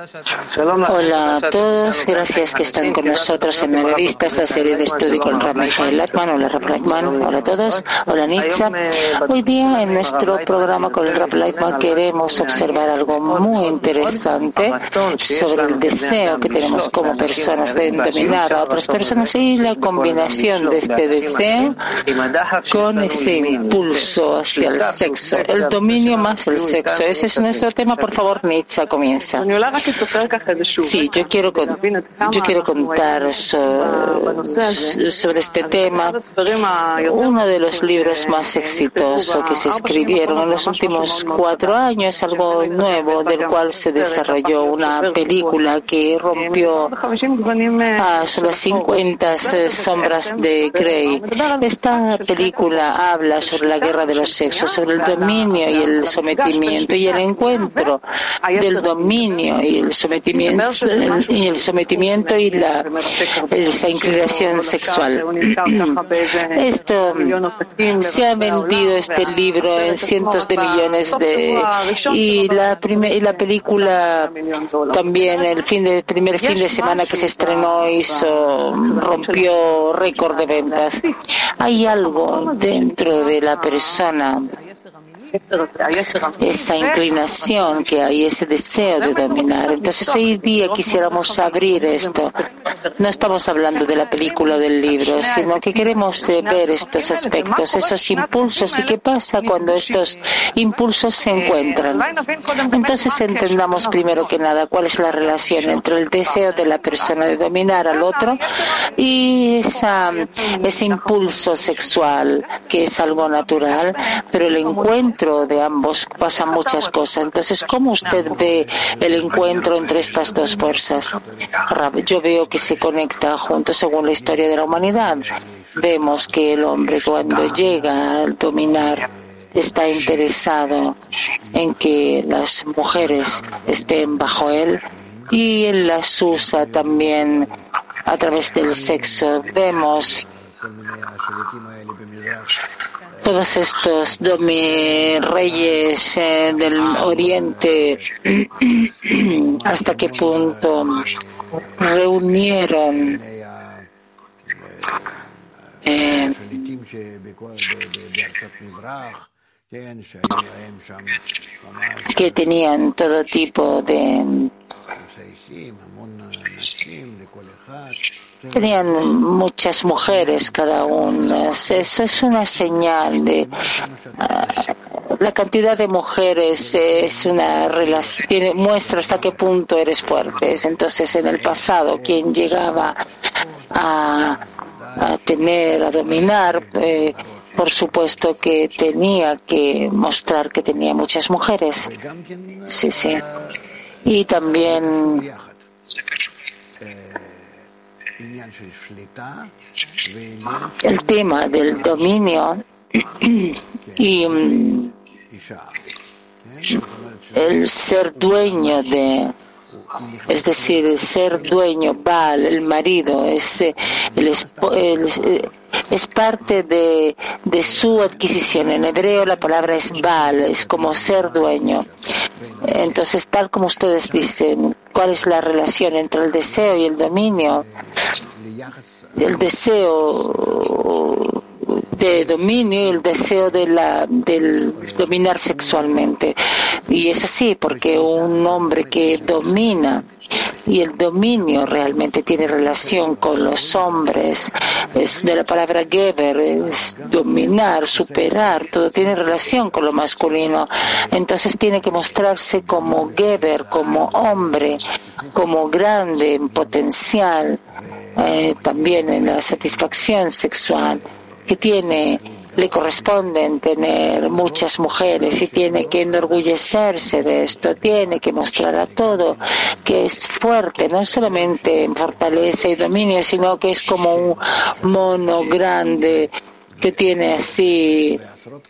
Hola a todos, gracias que están con nosotros en la revista, esta serie de estudio con Rab Michael Latman. Hola Rab Latman, hola a todos, hola Nitza. Hoy día en nuestro programa con el Rab Latman queremos observar algo muy interesante sobre el deseo que tenemos como personas de dominar a otras personas y la combinación de este deseo con ese impulso hacia el sexo, el dominio más el sexo. Ese es nuestro tema. Por favor, Nitza, comienza. Sí, yo quiero contar sobre este tema. Uno de los libros más exitosos que se escribieron en los últimos 4 años, algo nuevo, del cual se desarrolló una película que rompió sobre las 50 sombras de Grey. Esta película habla sobre la guerra de los sexos, sobre el dominio y el sometimiento y el encuentro del dominio y el sometimiento y esa inclinación sexual. Se ha vendido este libro en cientos de millones y la película también el primer fin de semana que se estrenó rompió récord de ventas. Hay algo dentro de la persona, esa inclinación que hay, ese deseo de dominar. Entonces hoy día quisiéramos abrir esto. No estamos hablando de la película o del libro, sino que queremos ver estos aspectos, esos impulsos y qué pasa cuando estos impulsos se encuentran. Entonces entendamos primero que nada cuál es la relación entre el deseo de la persona de dominar al otro y ese impulso sexual que es algo natural, pero el encuentro de ambos pasan muchas cosas. Entonces, ¿cómo usted ve el encuentro entre estas dos fuerzas? Yo veo que se conecta juntos según la historia de la humanidad. Vemos que el hombre cuando llega a dominar está interesado en que las mujeres estén bajo él y él las usa también a través del sexo. Vemos todos estos reyes del Oriente, hasta qué punto reunieron que tenían todo tipo de tenían muchas mujeres cada una. Eso es una señal de la cantidad de mujeres es una relación, muestra hasta qué punto eres fuerte. Entonces en el pasado quien llegaba a dominar, por supuesto que tenía que mostrar que tenía muchas mujeres. Sí. Y también el tema del dominio y el ser dueño es decir, el ser dueño, Baal, el marido, es parte de su adquisición. En hebreo la palabra es Baal, es como ser dueño. Entonces, tal como ustedes dicen, ¿cuál es la relación entre el deseo y el dominio? El deseo de dominio y el deseo del dominar sexualmente. Y es así porque un hombre que domina y el dominio realmente tiene relación con los hombres, es de la palabra Geber, es dominar, superar, todo tiene relación con lo masculino. Entonces tiene que mostrarse como Geber, como hombre, como grande en potencial, también en la satisfacción sexual que le corresponden tener muchas mujeres y tiene que enorgullecerse de esto, tiene que mostrar a todo que es fuerte, no solamente en fortaleza y dominio, sino que es como un mono grande que tiene así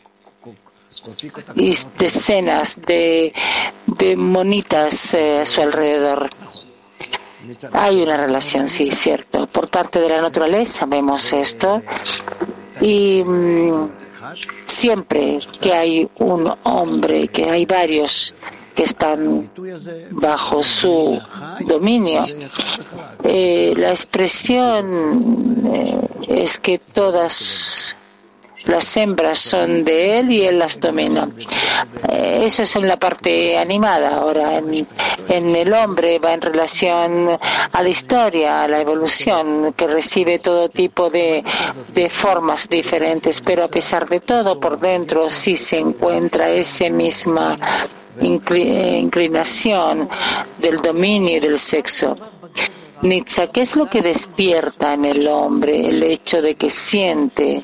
y decenas de monitas a su alrededor. Hay una relación, sí, cierto. Por parte de la naturaleza vemos esto. Y siempre que hay un hombre, que hay varios que están bajo su dominio. La expresión es que todas las hembras son de él y él las domina. Eso es en la parte animada. Ahora, en el hombre va en relación a la historia, a la evolución, que recibe todo tipo de formas diferentes, pero a pesar de todo, por dentro sí se encuentra esa misma inclinación del dominio y del sexo. Nitza, ¿qué es lo que despierta en el hombre? El hecho de que siente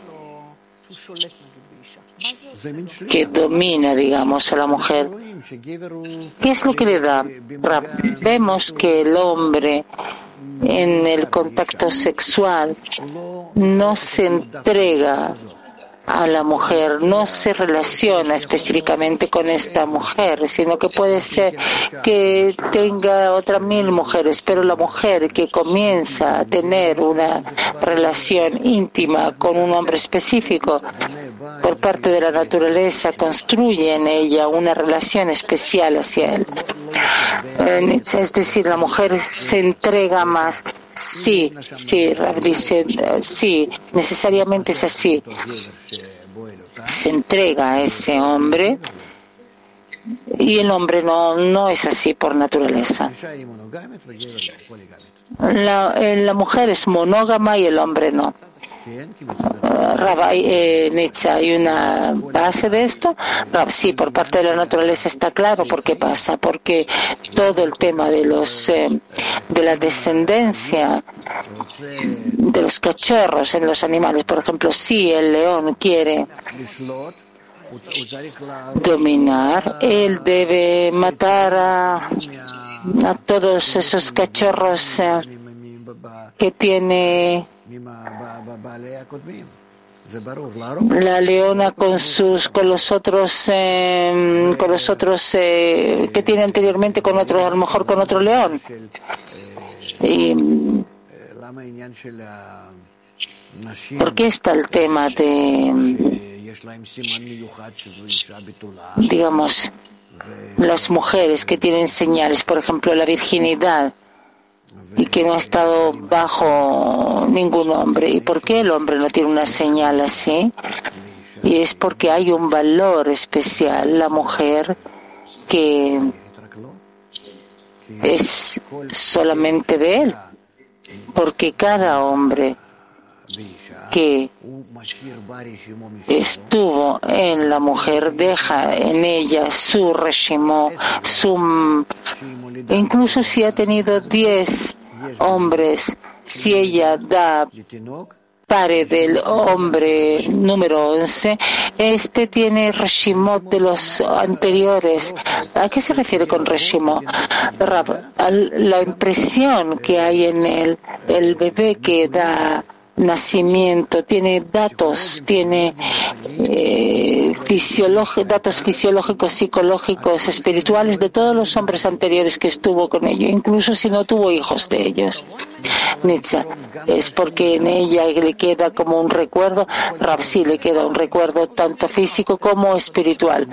que domina, digamos, a la mujer. ¿Qué es lo que le da? Vemos que el hombre en el contacto sexual no se entrega a la mujer, no se relaciona específicamente con esta mujer, sino que puede ser que tenga otras 1000 mujeres, pero la mujer que comienza a tener una relación íntima con un hombre específico, por parte de la naturaleza, construye en ella una relación especial hacia él. Es decir, la mujer se entrega más. Sí, Rab dice, sí, necesariamente es así. Se entrega a ese hombre y el hombre no es así por naturaleza. La mujer es monógama y el hombre no. Nitza, ¿hay una base de esto? Sí, por parte de la naturaleza está claro por qué pasa, porque todo el tema de la descendencia de los cachorros en los animales, por ejemplo, si el león quiere dominar, él debe matar a todos esos cachorros que tiene la leona con los otros que tiene anteriormente con otro, a lo mejor con otro león. Y ¿por qué está el tema de, digamos, las mujeres que tienen señales, por ejemplo, la virginidad, y que no ha estado bajo ningún hombre? ¿Y por qué el hombre no tiene una señal así? Y es porque hay un valor especial, la mujer, que es solamente de él, porque cada hombre que estuvo en la mujer deja en ella su reshimo, incluso si ha tenido 10 hombres, si ella da pare del hombre número 11, este tiene reshimot de los anteriores. ¿A qué se refiere con reshimot? La impresión que hay en el bebé que da nacimiento, tiene datos, tiene datos fisiológicos, psicológicos, espirituales de todos los hombres anteriores que estuvo con ellos, incluso si no tuvo hijos de ellos. Nitza, es porque en ella le queda como un recuerdo. Rapsi le queda un recuerdo tanto físico como espiritual.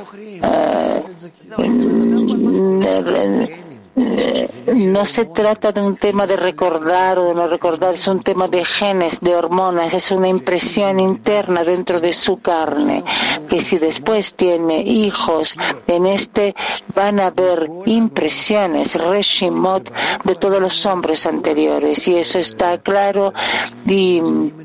No se trata de un tema de recordar o de no recordar, es un tema de genes, de hormonas, es una impresión interna dentro de su carne, que si después tiene hijos, van a haber impresiones, reshimot, de todos los hombres anteriores, y eso está claro, y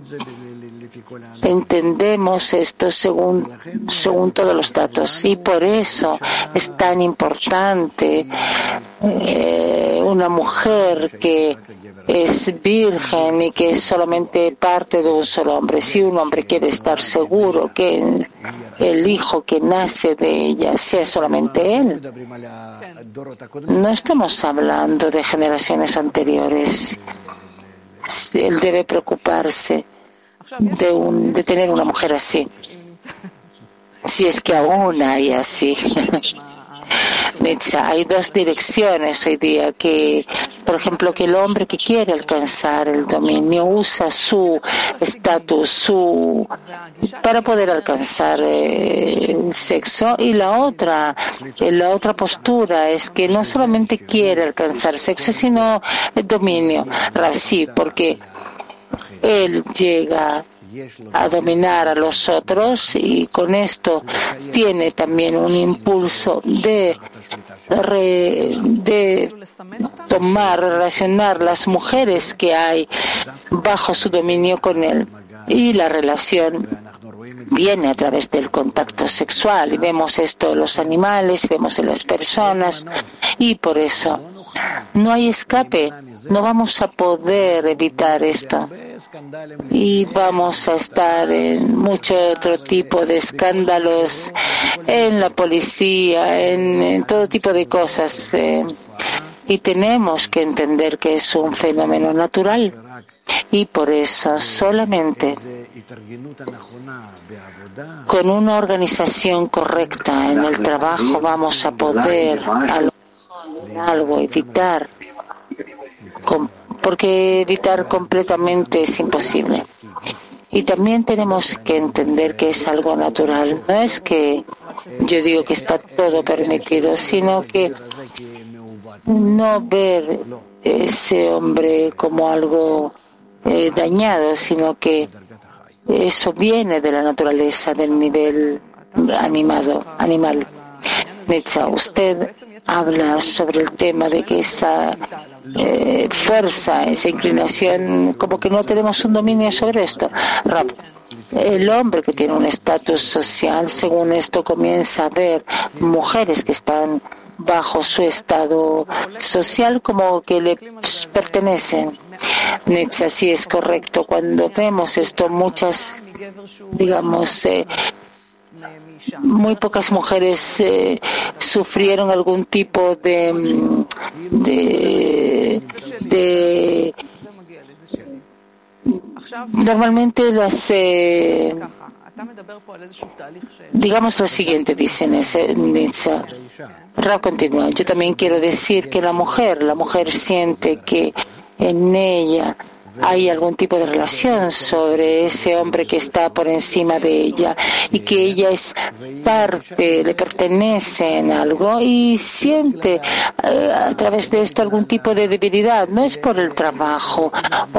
entendemos esto según todos los datos, y por eso es tan importante una mujer que es virgen y que es solamente parte de un solo hombre. Si un hombre quiere estar seguro que el hijo que nace de ella sea solamente él, no estamos hablando de generaciones anteriores. Él debe preocuparse de tener una mujer así, si es que aún hay así. Hay dos direcciones hoy día, que, por ejemplo, que el hombre que quiere alcanzar el dominio usa su estatus para poder alcanzar el sexo, y la otra postura es que no solamente quiere alcanzar sexo, sino el dominio. Sí, porque él llega a dominar a los otros y con esto tiene también un impulso de relacionar las mujeres que hay bajo su dominio con él, y la relación viene a través del contacto sexual, y vemos esto en los animales, vemos en las personas, y por eso no hay escape. No vamos a poder evitar esto y vamos a estar en mucho otro tipo de escándalos, en la policía, en todo tipo de cosas, y tenemos que entender que es un fenómeno natural, y por eso solamente con una organización correcta en el trabajo vamos a poder evitar, porque evitar completamente es imposible. Y también tenemos que entender que es algo natural. No es que yo digo que está todo permitido, sino que no ver ese hombre como algo dañado, sino que eso viene de la naturaleza, del nivel animal. Netza, usted habla sobre el tema de que esa fuerza, esa inclinación, como que no tenemos un dominio sobre esto. El hombre que tiene un estatus social, según esto, comienza a ver mujeres que están bajo su estado social como que le pertenecen. Netza, sí es correcto. Cuando vemos esto, muchas, muy pocas mujeres sufrieron algún tipo normalmente las digamos lo siguiente, dice Netza. Rab continúa. Yo también quiero decir que la mujer siente que en ella hay algún tipo de relación sobre ese hombre que está por encima de ella, y que ella es parte, le pertenece en algo, y siente a través de esto algún tipo de debilidad. No es por el trabajo,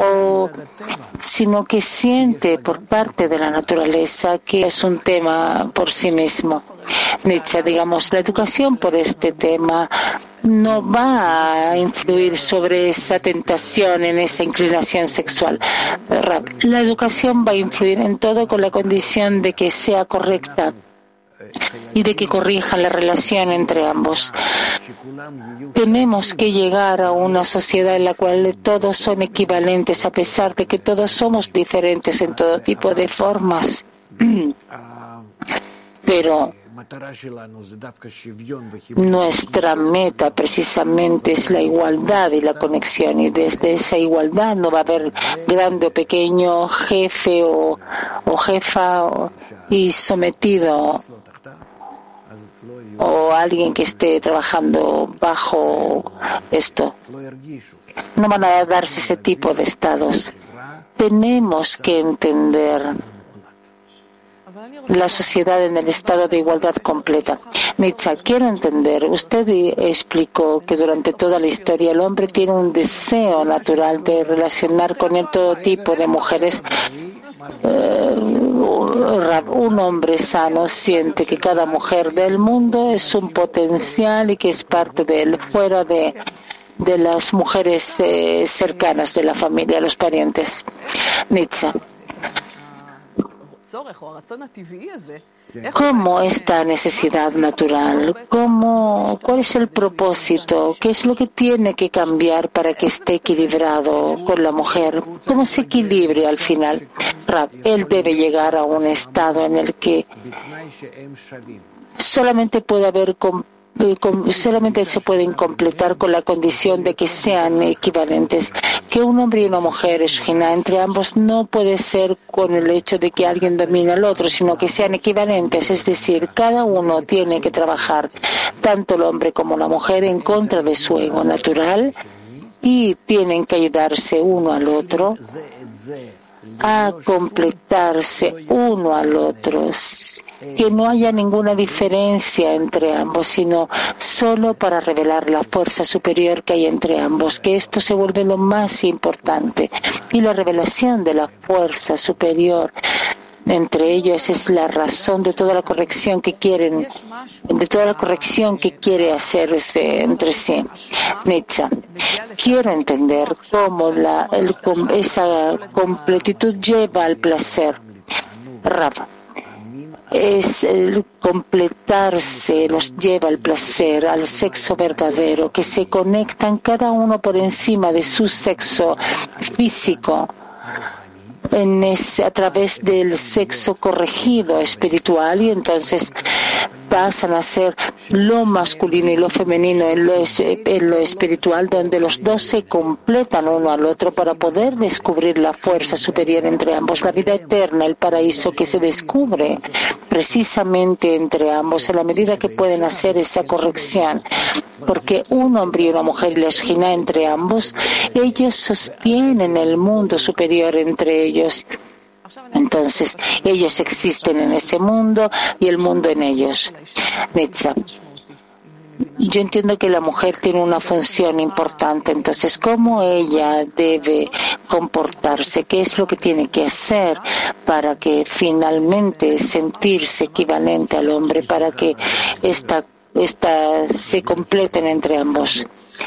sino que siente por parte de la naturaleza que es un tema por sí mismo. Nietzsche, la educación por este tema no va a influir sobre esa tentación, en esa inclinación sexual. La educación va a influir en todo con la condición de que sea correcta y de que corrija la relación entre ambos. Tenemos que llegar a una sociedad en la cual todos son equivalentes, a pesar de que todos somos diferentes en todo tipo de formas. Pero nuestra meta precisamente es la igualdad y la conexión, y desde esa igualdad no va a haber grande o pequeño, jefe o jefa y sometido, o alguien que esté trabajando bajo esto. No van a darse ese tipo de estados. Tenemos que entender la sociedad en el estado de igualdad completa. Nietzsche, quiero entender, usted explicó que durante toda la historia el hombre tiene un deseo natural de relacionar con todo tipo de mujeres. Un hombre sano siente que cada mujer del mundo es un potencial y que es parte de él, fuera de las mujeres cercanas de la familia, los parientes. Nietzsche, ¿cómo esta necesidad natural? ¿Cuál es el propósito? ¿Qué es lo que tiene que cambiar para que esté equilibrado con la mujer? ¿Cómo se equilibre al final? Él debe llegar a un estado en el que solamente puede haber solamente se pueden completar con la condición de que sean equivalentes. Que un hombre y una mujer, Shekhinah, entre ambos no puede ser con el hecho de que alguien domine al otro, sino que sean equivalentes. Es decir, cada uno tiene que trabajar, tanto el hombre como la mujer, en contra de su ego natural y tienen que ayudarse uno al otro a completarse uno al otro, que no haya ninguna diferencia entre ambos, sino solo para revelar la fuerza superior que hay entre ambos, que esto se vuelve lo más importante. Y la revelación de la fuerza superior entre ellos es la razón de toda la corrección que quieren, de toda la corrección que quiere hacerse entre sí. Nitza, quiero entender cómo esa completitud lleva al placer. Rab, es el completarse, los lleva al placer, al sexo verdadero, que se conectan cada uno por encima de su sexo físico, a través del sexo corregido espiritual, y entonces pasan a ser lo masculino y lo femenino en lo espiritual, donde los dos se completan uno al otro para poder descubrir la fuerza superior entre ambos, la vida eterna, el paraíso que se descubre precisamente entre ambos a la medida que pueden hacer esa corrección. Porque un hombre y una mujer y la Shekhinah entre ambos, ellos sostienen el mundo superior entre ellos. Entonces, ellos existen en ese mundo y el mundo en ellos. Nitza, yo entiendo que la mujer tiene una función importante, entonces, ¿cómo ella debe comportarse? ¿Qué es lo que tiene que hacer para que finalmente sentirse equivalente al hombre, para que se completen entre ambos?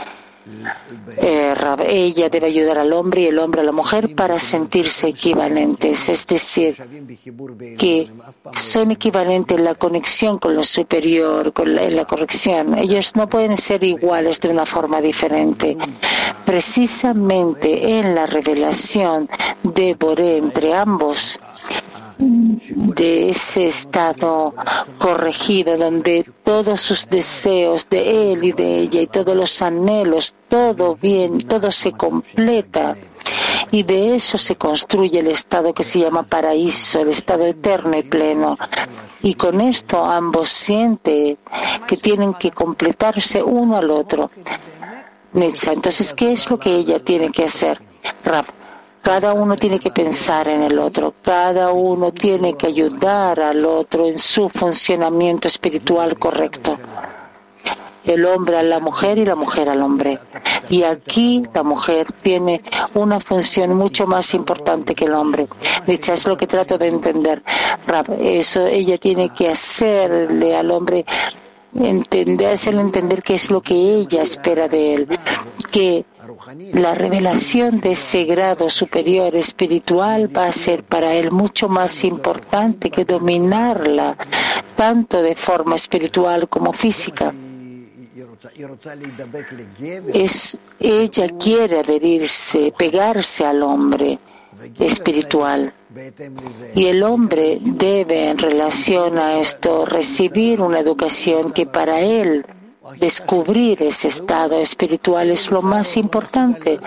Ella debe ayudar al hombre y el hombre a la mujer para sentirse equivalentes, es decir, que son equivalentes en la conexión con lo superior, en la corrección. Ellos no pueden ser iguales de una forma diferente. Precisamente en la revelación de Boré entre ambos, de ese estado corregido donde todos sus deseos de él y de ella y todos los anhelos, todo bien, todo se completa, y de eso se construye el estado que se llama paraíso, el estado eterno y pleno. Y con esto ambos sienten que tienen que completarse uno al otro. Nitza, entonces, ¿qué es lo que ella tiene que hacer? Rab, cada uno tiene que pensar en el otro, cada uno tiene que ayudar al otro en su funcionamiento espiritual correcto. El hombre a la mujer y la mujer al hombre. Y aquí la mujer tiene una función mucho más importante que el hombre. Dicho, es lo que trato de entender. Eso ella tiene que hacerle al hombre hacerle entender qué es lo que ella espera de él, que la revelación de ese grado superior espiritual va a ser para él mucho más importante que dominarla, tanto de forma espiritual como física. Ella quiere adherirse, pegarse al hombre espiritual. Y el hombre debe, en relación a esto, recibir una educación que para él descubrir ese estado espiritual es lo más importante.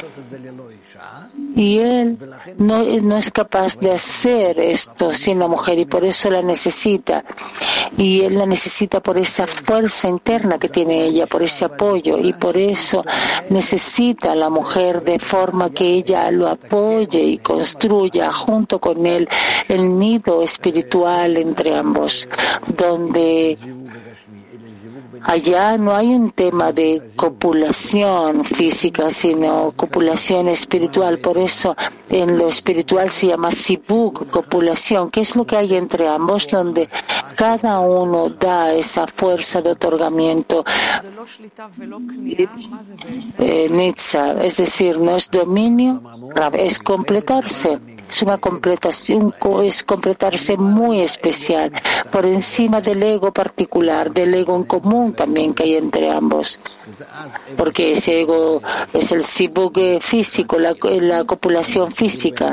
Y él no es capaz de hacer esto sin la mujer y por eso la necesita. Y él la necesita por esa fuerza interna que tiene ella, por ese apoyo. Y por eso necesita a la mujer de forma que ella lo apoye y construya junto con él el nido espiritual entre ambos, donde allá no hay un tema de copulación física, sino copulación espiritual. Por eso en lo espiritual se llama sibug, copulación, que es lo que hay entre ambos, donde cada uno da esa fuerza de otorgamiento. Nitza, es decir, no es dominio, es completarse. Es una completación, es completarse muy especial, por encima del ego particular, del ego en común también que hay entre ambos. Porque ese ego es el sibug físico, la copulación física.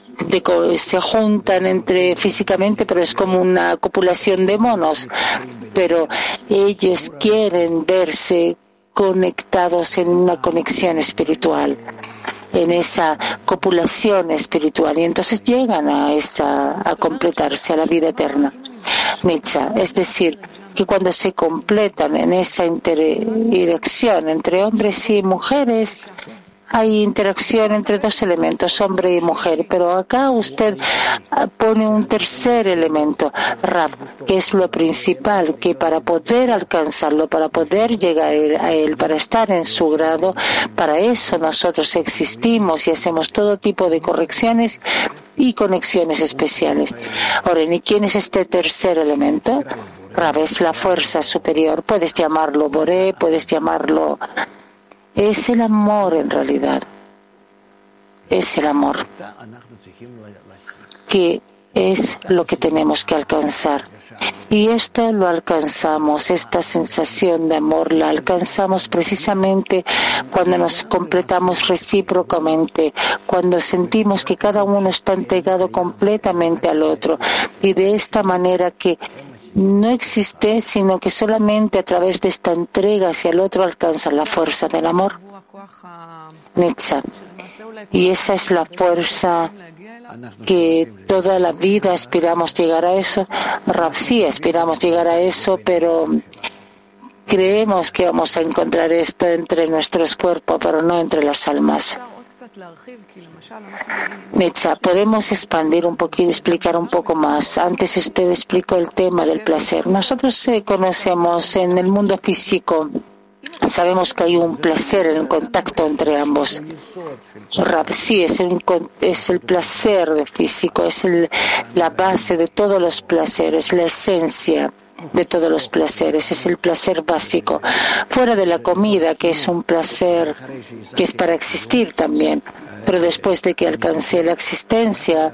Se juntan físicamente, pero es como una copulación de monos. pero ellos quieren verse conectados en una conexión espiritual, en esa copulación espiritual, y entonces llegan a completarse a la vida eterna. Nitza, es decir, que cuando se completan en esa interacción entre hombres y mujeres, hay interacción entre dos elementos, hombre y mujer, pero acá usted pone un tercer elemento, Rab, que es lo principal, que para poder alcanzarlo, para poder llegar a él, para estar en su grado, para eso nosotros existimos y hacemos todo tipo de correcciones y conexiones especiales. Ahora, ¿y quién es este tercer elemento? Rab, es la fuerza superior, puedes llamarlo Boré, puedes llamarlo... Es el amor en realidad, es el amor, que es lo que tenemos que alcanzar. Y esto lo alcanzamos, esta sensación de amor la alcanzamos precisamente cuando nos completamos recíprocamente, cuando sentimos que cada uno está entregado completamente al otro. Y de esta manera que no existe, sino que solamente a través de esta entrega hacia el otro alcanza la fuerza del amor. Nitza. Y esa es la fuerza que toda la vida aspiramos llegar a eso. Sí, aspiramos llegar a eso, pero creemos que vamos a encontrar esto entre nuestros cuerpos, pero no entre las almas. Nitza, podemos expandir un poquito, explicar un poco más. Antes usted explicó el tema del placer. Nosotros conocemos en el mundo físico, sabemos que hay un placer en el contacto entre ambos. Sí, es el placer físico, es la base de todos los placeres, la esencia de todos los placeres, es el placer básico. Fuera de la comida, que es un placer que es para existir también, pero después de que alcancé la existencia,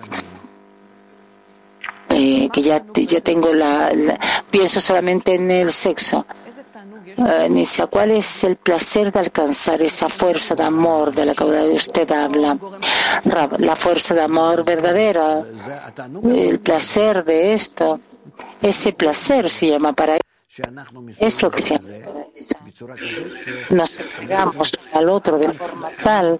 que ya tengo pienso solamente en el sexo. Nisa, ¿cuál es el placer de alcanzar esa fuerza de amor de la que usted habla? La fuerza de amor verdadera, el placer de esto, ese placer se llama para es lo que se llama. Nos entregamos al otro de forma tal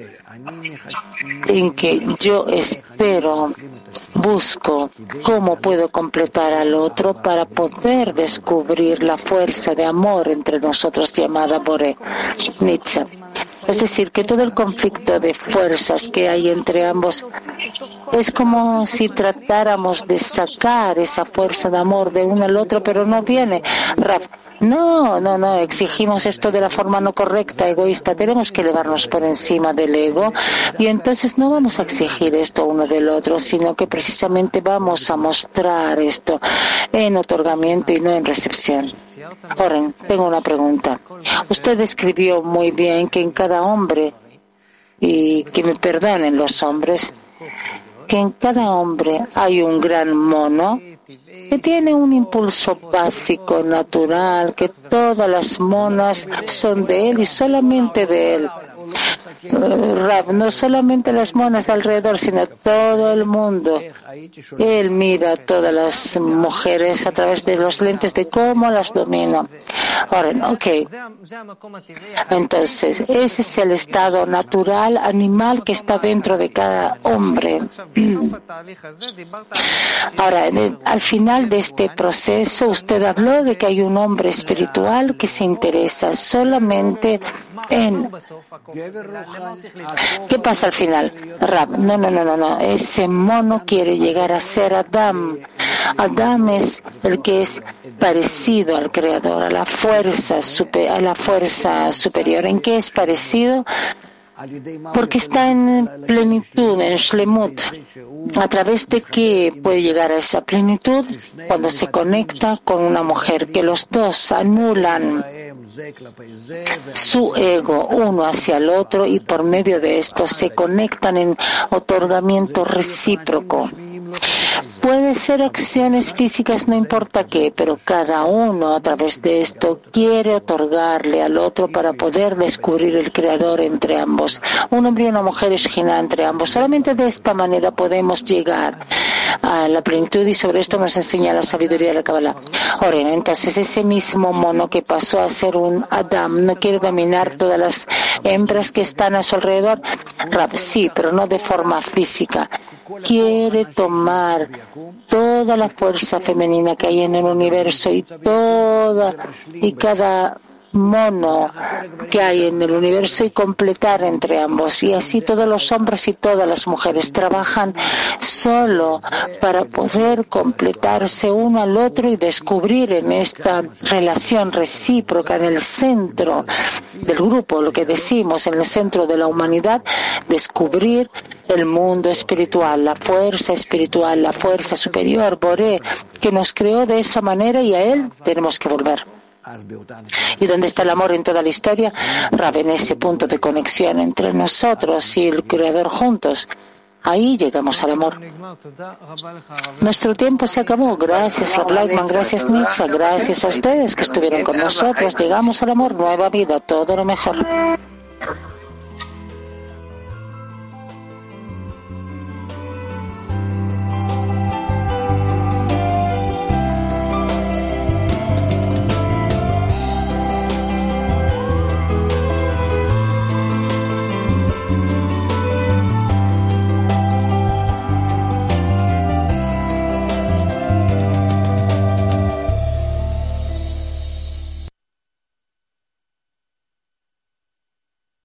en que yo espero, busco cómo puedo completar al otro para poder descubrir la fuerza de amor entre nosotros llamada Boré, Nitza. Es decir, que todo el conflicto de fuerzas que hay entre ambos es como si tratáramos de sacar esa fuerza de amor de uno al otro, pero no viene. No, exigimos esto de la forma no correcta, egoísta. Tenemos que elevarnos por encima del ego y entonces no vamos a exigir esto uno del otro, sino que precisamente vamos a mostrar esto en otorgamiento y no en recepción. Oren, tengo una pregunta. Usted describió muy bien que en cada hombre, y que me perdonen los hombres, que en cada hombre hay un gran mono que tiene un impulso básico, natural, que todas las monas son de él y solamente de él. No solamente las monas alrededor, sino todo el mundo. Él mira a todas las mujeres a través de los lentes de cómo las domina. Ahora, entonces, ese es el estado natural, animal que está dentro de cada hombre. Ahora, al final de este proceso, usted habló de que hay un hombre espiritual que se interesa solamente en... ¿Qué pasa al final? No. Ese mono quiere llegar a ser Adam. Adam es el que es parecido al Creador, a la fuerza superior. ¿En qué es parecido? Porque está en plenitud, en Shlemut. ¿A través de qué puede llegar a esa plenitud? Cuando se conecta con una mujer, que los dos anulan su ego uno hacia el otro y por medio de esto se conectan en otorgamiento recíproco. Puede ser acciones físicas, no importa qué, pero cada uno a través de esto quiere otorgarle al otro para poder descubrir el Creador entre ambos. Un hombre y una mujer es Shejina entre ambos. Solamente de esta manera podemos llegar a la plenitud y sobre esto nos enseña la sabiduría de la Kabbalah. Ahora, entonces ese mismo mono que pasó a ser un Adam no quiere dominar todas las hembras que están a su alrededor. Rab, sí, pero no de forma física. Quiere tomar toda la fuerza femenina que hay en el universo y cada mono que hay en el universo y completar entre ambos. Y así todos los hombres y todas las mujeres trabajan solo para poder completarse uno al otro y descubrir en esta relación recíproca en el centro del grupo, lo que decimos, en el centro de la humanidad, descubrir el mundo espiritual, la fuerza superior, Boré, que nos creó de esa manera y a él tenemos que volver. ¿Y dónde está el amor en toda la historia? Rab, en ese punto de conexión entre nosotros y el Creador juntos. Ahí llegamos al amor. Nuestro tiempo se acabó. Gracias, Rab Lightman. Gracias, Nitza. Gracias a ustedes que estuvieron con nosotros. Llegamos al amor, nueva vida, todo lo mejor.